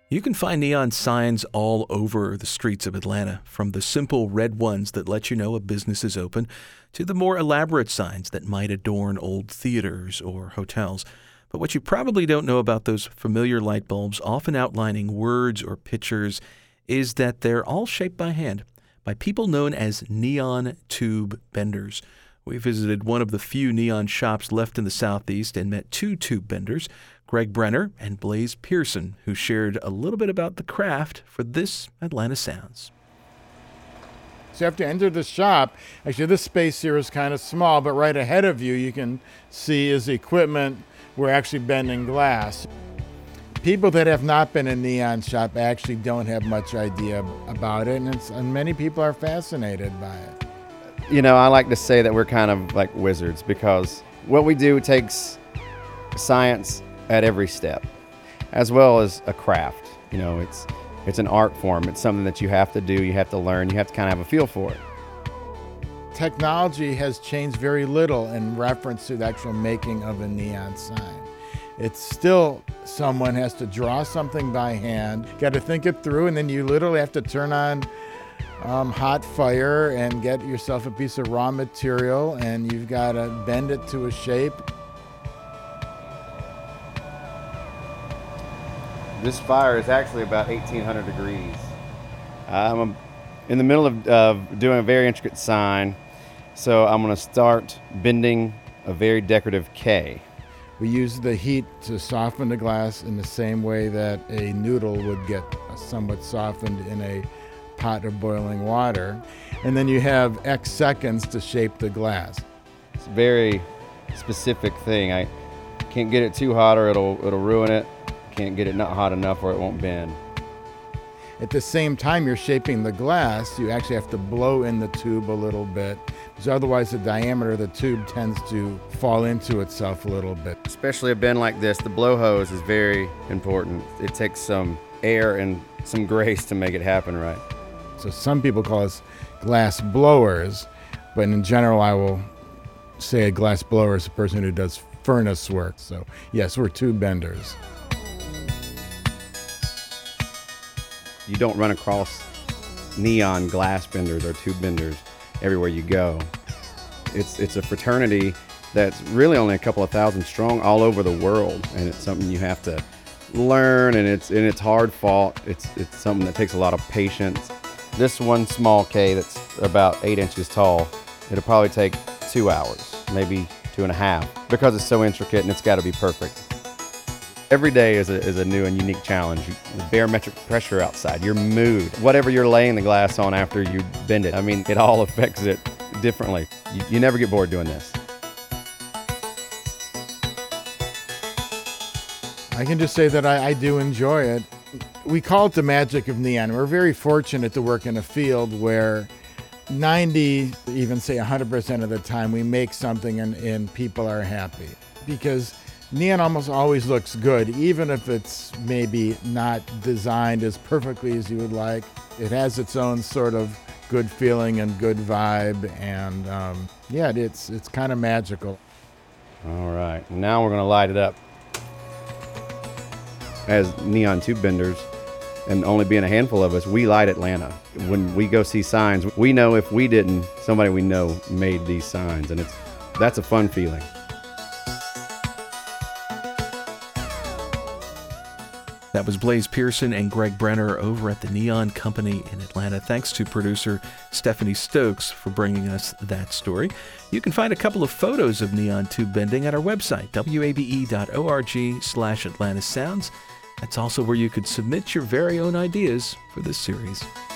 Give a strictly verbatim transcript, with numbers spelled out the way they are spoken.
You can find neon signs all over the streets of Atlanta, from the simple red ones that let you know a business is open to the more elaborate signs that might adorn old theaters or hotels. But what you probably don't know about those familiar light bulbs, often outlining words or pictures, is that they're all shaped by hand by people known as neon tube benders. We visited one of the few neon shops left in the Southeast and met two tube benders, Greg Brenner and Blaze Pearson, who shared a little bit about the craft for this Atlanta Sounds. So you have to enter the shop. Actually, this space here is kind of small, but right ahead of you, you can see is equipment. We're actually bending glass. People that have not been in a neon shop actually don't have much idea about it, and, it's, and many people are fascinated by it. You know, I like to say that we're kind of like wizards, because what we do takes science at every step, as well as a craft. You know, it's it's an art form. It's something that you have to do, you have to learn, you have to kind of have a feel for it. Technology has changed very little in reference to the actual making of a neon sign. It's still someone has to draw something by hand, got to think it through, and then you literally have to turn on um, hot fire and get yourself a piece of raw material, and you've got to bend it to a shape. This fire is actually about eighteen hundred degrees. I'm in the middle of uh, doing a very intricate sign, so I'm going to start bending a very decorative K. We use the heat to soften the glass in the same way that a noodle would get somewhat softened in a pot of boiling water. And then you have X seconds to shape the glass. It's a very specific thing. I can't get it too hot or it'll, it'll ruin it. Can't get it not hot enough or it won't bend. At the same time you're shaping the glass, you actually have to blow in the tube a little bit, because otherwise the diameter of the tube tends to fall into itself a little bit. Especially a bend like this, the blow hose is very important. It takes some air and some grace to make it happen right. So some people call us glass blowers, but in general I will say a glass blower is a person who does furnace work. So yes, we're tube benders. You don't run across neon glass benders or tube benders everywhere you go. It's it's a fraternity that's really only a couple of thousand strong all over the world, and it's something you have to learn, and it's and it's hard fought. It's it's something that takes a lot of patience. This one small K that's about eight inches tall, it'll probably take two hours, maybe two and a half, because it's so intricate and it's got to be perfect. Every day is a, is a new and unique challenge. The barometric pressure outside, your mood, whatever you're laying the glass on after you bend it. I mean, it all affects it differently. You, you never get bored doing this. I can just say that I, I do enjoy it. We call it the magic of neon. We're very fortunate to work in a field where ninety, even say one hundred percent of the time, we make something and, and people are happy. Because neon almost always looks good, even if it's maybe not designed as perfectly as you would like. It has its own sort of good feeling and good vibe, and um, yeah, it's it's kind of magical. All right, now we're gonna light it up. As neon tube benders, and only being a handful of us, we light Atlanta. When we go see signs, we know if we didn't, somebody we know made these signs, and it's that's a fun feeling. That was Blaze Pearson and Greg Brenner over at the Neon Company in Atlanta. Thanks to producer Stephanie Stokes for bringing us that story. You can find a couple of photos of neon tube bending at our website, w a b e dot org slash Atlanta Sounds. That's also where you could submit your very own ideas for this series.